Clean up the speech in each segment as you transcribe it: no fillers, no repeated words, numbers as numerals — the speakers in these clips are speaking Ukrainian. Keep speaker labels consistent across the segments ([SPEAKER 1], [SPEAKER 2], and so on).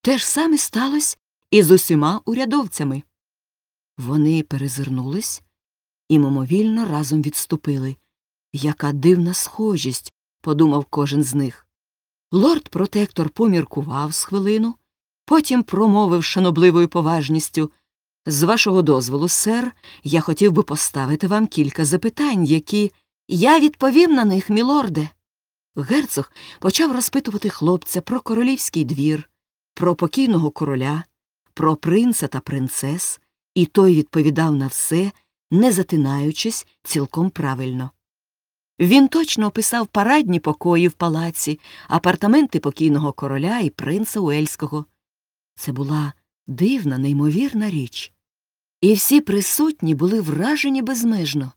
[SPEAKER 1] Те ж саме сталося і з усіма урядовцями. Вони перезирнулись і мимовільно разом відступили. Яка дивна схожість, подумав кожен з них. Лорд-протектор поміркував з хвилину, потім промовив шанобливою поважністю: «З вашого дозволу, сер, я хотів би поставити вам кілька запитань, які...» «Я відповім на них, мілорде!» Герцог почав розпитувати хлопця про королівський двір, про покійного короля, про принца та принцес, і той відповідав на все, не затинаючись, цілком правильно. Він точно описав парадні покої в палаці, апартаменти покійного короля і принца Уельського. Це була дивна, неймовірна річ. І всі присутні були вражені безмежно.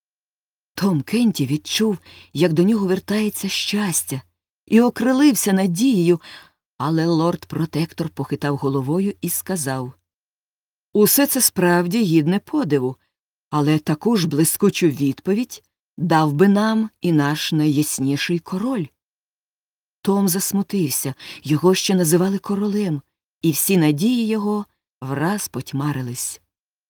[SPEAKER 1] Том Кенті відчув, як до нього вертається щастя, і окрилився надією, але лорд-протектор похитав головою і сказав: «Усе це справді гідне подиву, але таку ж блискучу відповідь дав би нам і наш найясніший король». Том засмутився, його ще називали королем, і всі надії його враз потьмарились.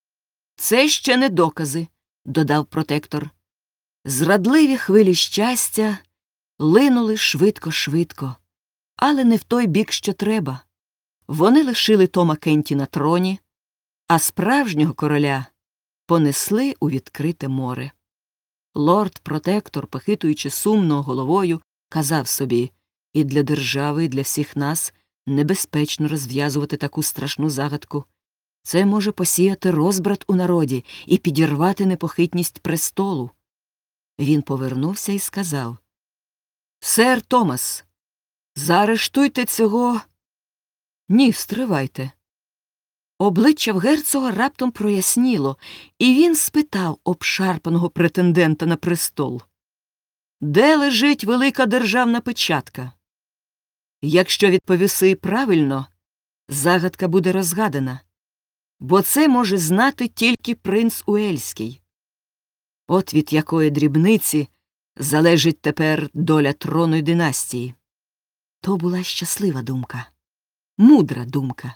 [SPEAKER 1] «Це ще не докази», – додав протектор. Зрадливі хвилі щастя линули швидко-швидко, але не в той бік, що треба. Вони лишили Тома Кенті на троні, а справжнього короля понесли у відкрите море. Лорд-протектор, похитуючи сумно головою, казав собі: «І для держави, і для всіх нас небезпечно розв'язувати таку страшну загадку. Це може посіяти розбрат у народі і підірвати непохитність престолу». Він повернувся і сказав: «Сер Томас, заарештуйте цього...» «Ні, стривайте». Обличчя в герцога раптом проясніло, і він спитав обшарпаного претендента на престол: «Де лежить велика державна печатка?» Якщо відповіси правильно, загадка буде розгадана, бо це може знати тільки принц Уельський. От від якої дрібниці залежить тепер доля трону й династії. То була щаслива думка, мудра думка.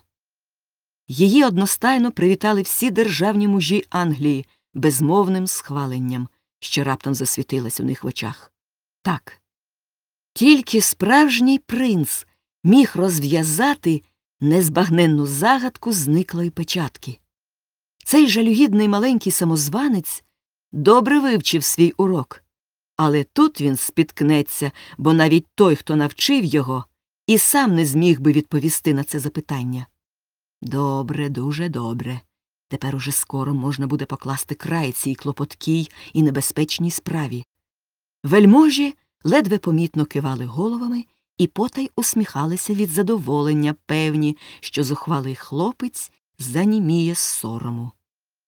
[SPEAKER 1] Її одностайно привітали всі державні мужі Англії безмовним схваленням, що раптом засвітилось у них в очах. Так, тільки справжній принц міг розв'язати незбагненну загадку зниклої печатки. Цей жалюгідний маленький самозванець добре вивчив свій урок, але тут він спіткнеться, бо навіть той, хто навчив його, і сам не зміг би відповісти на це запитання. Добре, дуже добре. Тепер уже скоро можна буде покласти край цій клопоткій і небезпечній справі. Вельможі ледве помітно кивали головами і потай усміхалися від задоволення, певні, що зухвалий хлопець заніміє з сорому.